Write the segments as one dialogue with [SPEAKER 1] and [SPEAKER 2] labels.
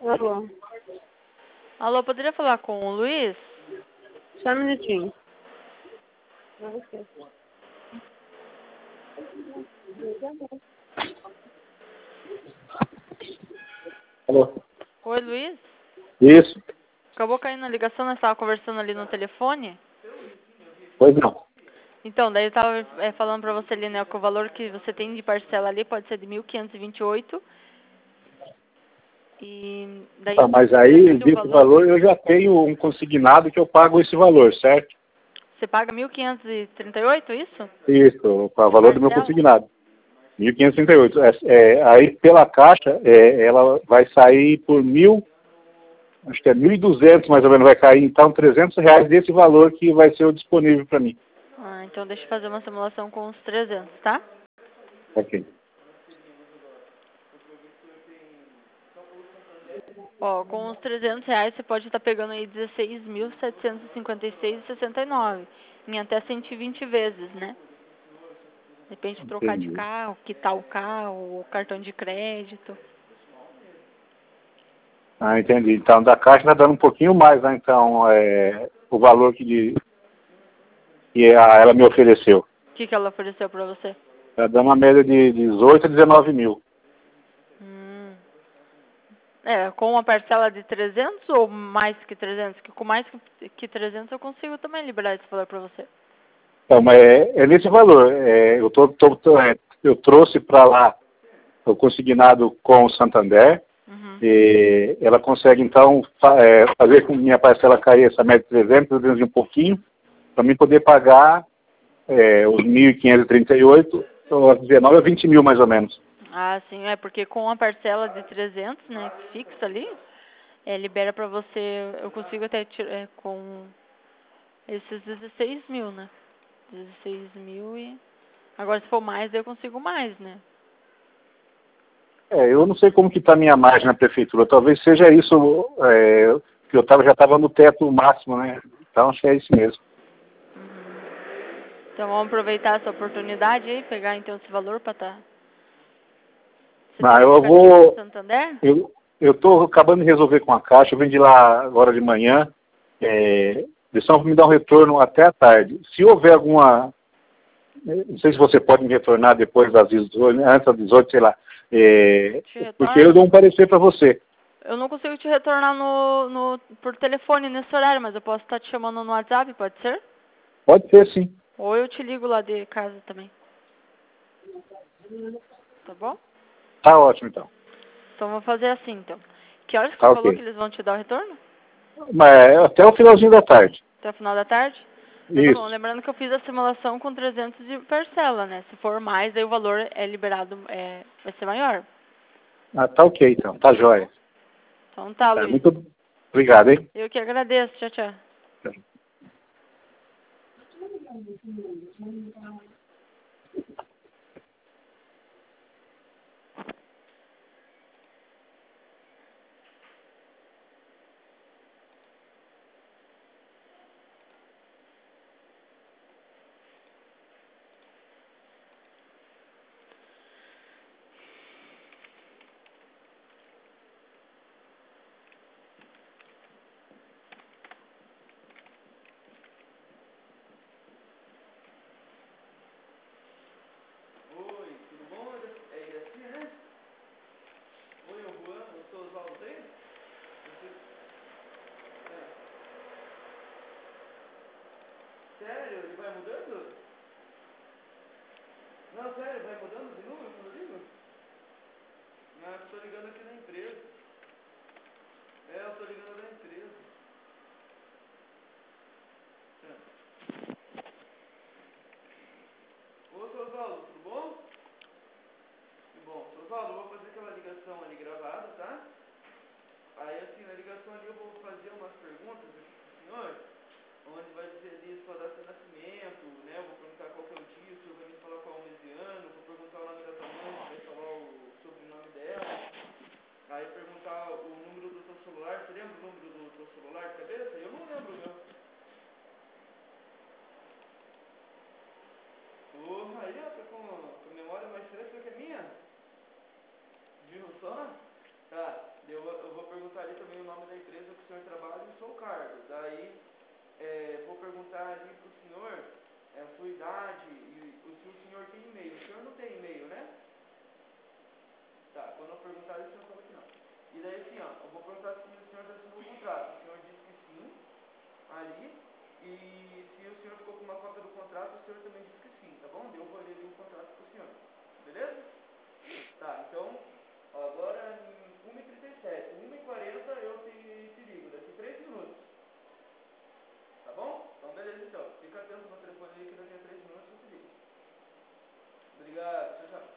[SPEAKER 1] Alô,
[SPEAKER 2] Alô, poderia falar com o Luiz?
[SPEAKER 1] só um minutinho.
[SPEAKER 3] Alô?
[SPEAKER 2] Oi, Luiz?
[SPEAKER 3] Isso?
[SPEAKER 2] Acabou caindo a ligação, nós estávamos conversando ali no telefone.
[SPEAKER 3] Pois não.
[SPEAKER 2] Então, daí eu estava falando para você ali, né, que o valor que você tem de parcela ali pode ser de 1.528. E daí
[SPEAKER 3] Tá, mas
[SPEAKER 2] você
[SPEAKER 3] aí,
[SPEAKER 2] precisa de um
[SPEAKER 3] desse
[SPEAKER 2] valor.
[SPEAKER 3] valor, eu já tenho um consignado que eu pago esse valor, certo?
[SPEAKER 2] Você paga 1.538, isso?
[SPEAKER 3] Isso, o
[SPEAKER 2] De
[SPEAKER 3] valor do meu
[SPEAKER 2] parcela?
[SPEAKER 3] consignado. 1.538. Aí, pela Caixa, ela vai sair por acho que é 1.200 mais ou menos, vai cair, então, R$ 300 desse valor que vai ser o disponível para mim.
[SPEAKER 2] Ah, então deixa eu fazer uma simulação com os 300, tá?
[SPEAKER 3] Ok.
[SPEAKER 2] Ó, com os R$ 300 você pode estar pegando aí 16.756,69 em até 120 vezes, né? Depende de trocar de
[SPEAKER 3] Entendi.
[SPEAKER 2] carro, quitar o carro, o cartão de crédito.
[SPEAKER 3] Ah, entendi. Então, da Caixa está dando um pouquinho mais, né? Então, o valor que ela me ofereceu.
[SPEAKER 2] O que ela ofereceu pra você?
[SPEAKER 3] Está dando uma média de 18 a 19 mil.
[SPEAKER 2] Com uma parcela de 300 ou mais que 300? Que com mais que 300 eu consigo também liberar esse valor pra você.
[SPEAKER 3] Então, mas é nesse valor. Eu trouxe para lá o consignado com o Santander.
[SPEAKER 2] Uhum.
[SPEAKER 3] E ela consegue, então, fazer com que minha parcela caia essa média de 300 e um pouquinho, para mim poder pagar os 1.538, ou 19 a 20 mil, mais ou menos.
[SPEAKER 2] Ah, sim, porque com a parcela de 300, né, fixa ali, libera pra você, eu consigo até tirar com esses 16 mil, né? 16 mil e... Agora, se for mais, eu consigo mais, né?
[SPEAKER 3] Eu não sei como que está a minha margem na prefeitura, talvez seja isso, que já estava no teto máximo, né? Então, acho que é isso mesmo.
[SPEAKER 2] Então, vamos aproveitar essa oportunidade aí, pegar então esse valor pra tá... Você
[SPEAKER 3] Não,
[SPEAKER 2] tem
[SPEAKER 3] eu
[SPEAKER 2] aplicativo do
[SPEAKER 3] vou...
[SPEAKER 2] Santander?
[SPEAKER 3] Eu estou acabando de resolver com a Caixa, eu vim de lá agora de manhã, eles estão me dar um retorno até a tarde. Se houver alguma... Não sei se você pode me retornar depois das 18, antes das 18, sei lá.
[SPEAKER 2] Te
[SPEAKER 3] Porque eu
[SPEAKER 2] retorno?
[SPEAKER 3] dou um parecer para você.
[SPEAKER 2] Eu não consigo te retornar por telefone nesse horário, mas eu posso estar te chamando no WhatsApp, pode ser?
[SPEAKER 3] Pode ser, sim.
[SPEAKER 2] Ou eu te ligo lá de casa também. Tá bom?
[SPEAKER 3] Tá ótimo, então.
[SPEAKER 2] Então, vou fazer assim, então. Que horas que você
[SPEAKER 3] Tá
[SPEAKER 2] falou que
[SPEAKER 3] ok.
[SPEAKER 2] eles vão te dar o retorno?
[SPEAKER 3] Mas até o finalzinho da tarde.
[SPEAKER 2] Até o final da tarde? Então tá bom.
[SPEAKER 3] Isso.
[SPEAKER 2] Lembrando que eu fiz a simulação com 300 de parcela, né? Se for mais, aí o valor é liberado, vai ser maior.
[SPEAKER 3] Ah, tá ok, então. Tá jóia.
[SPEAKER 2] Então tá,
[SPEAKER 3] Tá,
[SPEAKER 2] Luiz.
[SPEAKER 3] muito obrigado, hein?
[SPEAKER 2] Eu que agradeço. Tchau, tchau. Sério? Ele vai mudando? Não, sério, vai mudando de número quando eu ligo? Não, eu tô ligando aqui na empresa. Eu tô ligando da empresa. Ô, seu Osvaldo, tudo bom? Que bom. Seu Osvaldo, eu vou fazer aquela ligação ali gravada, tá? Aí, assim, na ligação ali eu vou fazer umas perguntas aqui pro senhor, onde vai dizer ali sua data de nascimento, né? Eu vou perguntar qual que é o dia, o senhor vai me falar qual é o mês e ano, vou perguntar o nome da sua mãe, vai falar o sobrenome dela. Aí perguntar o número do seu celular. Você lembra o número do seu celular de cabeça? Eu não lembro o meu. Porra, aí ó, tá com memória mais fresca que a minha. Viu só? Tá, eu vou perguntar gostaria também o nome da empresa que o senhor trabalha e o seu cargo. Daí, vou perguntar ali para o senhor a sua idade e se o senhor tem e-mail. O senhor não tem e-mail, né? Tá, quando eu perguntar isso, o senhor fala que não. E daí assim, ó, eu vou perguntar se o senhor já assinou o contrato. O senhor disse que sim, ali. E se o senhor ficou com uma cópia do contrato, o senhor também disse que sim, tá bom? Eu vou ler ali o contrato pro senhor. Beleza? Tá, então, ó, agora em 1h37, 1h40 eu te ligo, daqui 3 minutos. Tá bom? Então beleza então. Fica atento no telefone aí que daqui a 3 minutos eu te ligo. Obrigado, tchau, tchau.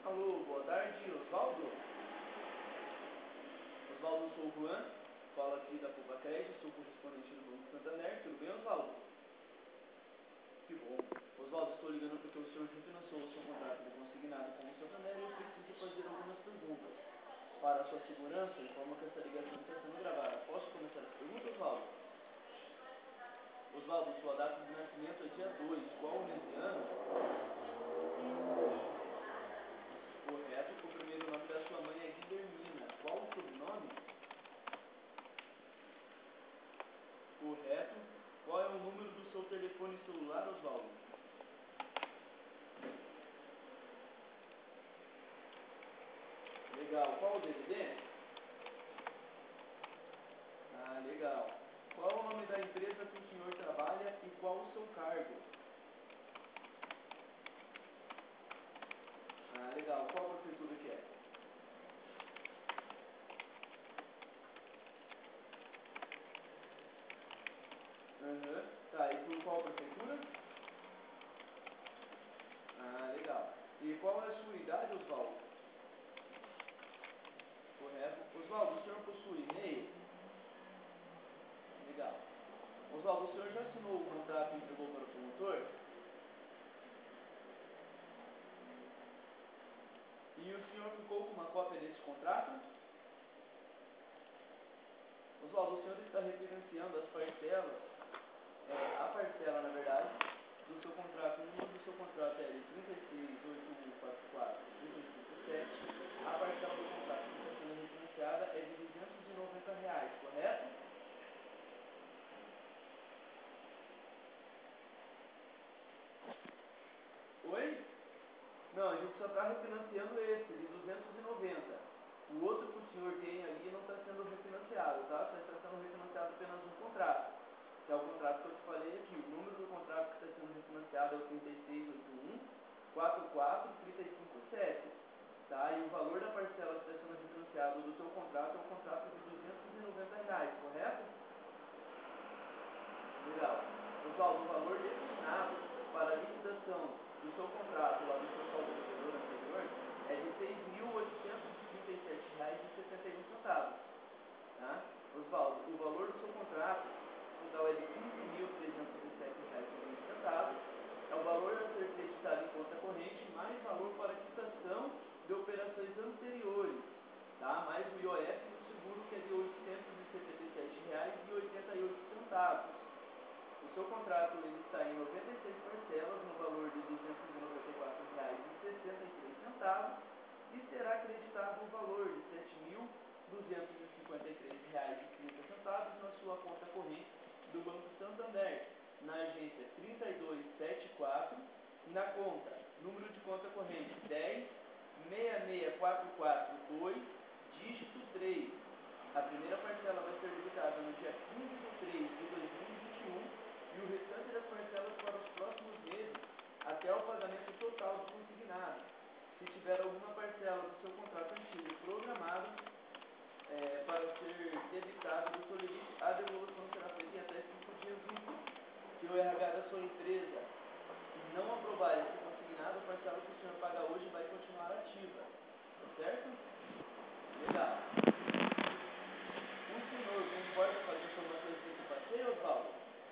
[SPEAKER 2] Alô, boa tarde, Osvaldo. Osvaldo, sou o Juan, falo aqui da Pubacred, sou correspondente do Banco Santander. Tudo bem, Osvaldo? Que bom. Osvaldo, estou ligando porque o senhor refinanciou o seu contrato de consignado com o Santander e eu preciso fazer algumas perguntas. Para a sua segurança, informo que essa ligação está sendo gravada. Posso começar as perguntas, Osvaldo? Osvaldo, sua data de nascimento é dia 2. Qual o mês e ano? Correto. O primeiro nome da sua mãe é Guilhermina. Qual o sobrenome? Correto. Qual é o número do seu telefone celular, Osvaldo? Legal. Qual o DDD? Ah, legal. Qual é o nome da empresa que o senhor trabalha e qual o seu cargo? Ah, legal. Qual a prefeitura que é? Aham. Tá, e por qual prefeitura? Ah, legal. E qual é a sua idade, Osvaldo? Correto. Osvaldo, o senhor possui e-mail? Legal. Osvaldo, o senhor já assinou o contrato e entregou para o promotor? E o senhor ficou com uma cópia desse contrato? Osvaldo, o senhor está refinanciando as parcelas, a parcela, na verdade, do seu contrato. O número do seu contrato é de 36.8144.357. A parcela do contrato que está sendo refinanciada é de R$ 290, correto? Oi? Não, a gente só está refinanciando esse, de 290. O outro que o senhor tem ali não está sendo refinanciado, tá? Só está sendo refinanciado apenas um contrato, que é o contrato que eu te falei aqui. O número do contrato que está sendo refinanciado é o 36.8144.357, tá? E o valor da parcela que está sendo refinanciado do teu contrato é um contrato de R$ 290, correto? Legal. Osvaldo, o valor destinado para a liquidação do seu contrato lá do seu saldo devedor anterior é de R$ 6.837,71, tá? Osvaldo, o valor do seu contrato total é de R$ 15.307,20, é o valor a ser creditado em conta corrente mais valor para quitação de operações anteriores, tá? Mais o IOF e o seguro, que é de R$ 877,88. O seu contrato ele está em 96 parcelas no valor de R$ 294,63 e será acreditado o valor de R$ 7.253,30 na sua conta corrente do Banco Santander, na agência 3274, na conta, número de conta corrente 10.66442, dígito 3. A primeira parcela vai ser debitada no dia 15/3/2021 e o restante das parcelas para os próximos meses até o pagamento total do consignado. Se tiver alguma parcela do seu contrato antigo programada para ser debitada do seu limite, a devolução será feita em até 5 dias úteis. Se o RH da sua empresa não aprovar esse consignado, a parcela que o senhor paga hoje vai continuar ativa. Tá certo? Legal. O senhor concorda com as informações que eu te passei, Osvaldo?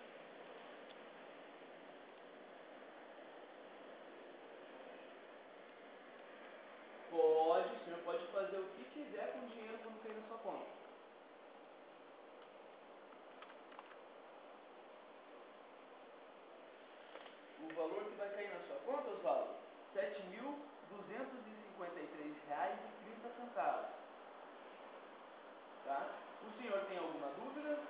[SPEAKER 2] Pode, o senhor pode fazer o que quiser com o dinheiro quando cair na sua conta. O valor que vai cair na sua conta, Osvaldo, R$ 7.253,30. Tá? O senhor tem alguma dúvida?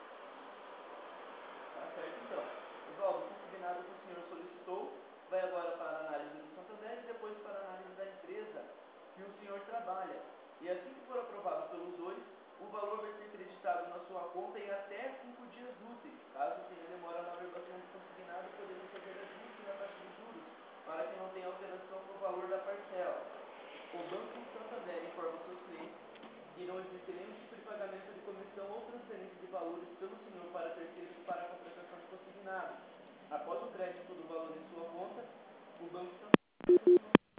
[SPEAKER 2] Tá certo, então. Osvaldo, o consignado que o senhor solicitou vai agora para a análise do Santander e depois para a análise da empresa que o senhor trabalha. E assim que for aprovado pelos dois, o valor vai ser creditado na sua conta em até 5 dias úteis. Caso tenha demora na averbação do consignado, podemos fazer ajuste na taxa de juros para que não tenha alteração no valor da parcela. O Banco Santander informa seus clientes que não existe nenhum tipo de pagamento de comissão ou transferência de valores pelo senhor para terceiros para a contratação de consignado. Após o crédito do valor em sua conta, o Banco Santander